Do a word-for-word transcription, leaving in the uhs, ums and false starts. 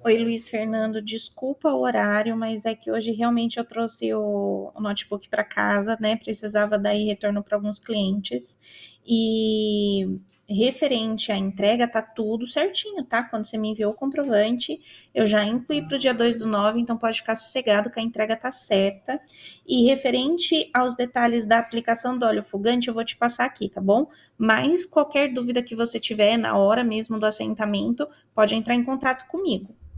Oi, Luiz Fernando, desculpa o horário, mas é que hoje realmente eu trouxe o, o notebook para casa, né? Precisava dar aí retorno para alguns clientes. E referente à entrega, tá tudo certinho, tá? Quando você me enviou o comprovante, eu já incluí para o dia dois do nove, então pode ficar sossegado que a entrega tá certa. E referente aos detalhes da aplicação do óleo fogante, eu vou te passar aqui, tá bom? Mas qualquer dúvida que você tiver na hora mesmo do assentamento, pode entrar em contato comigo.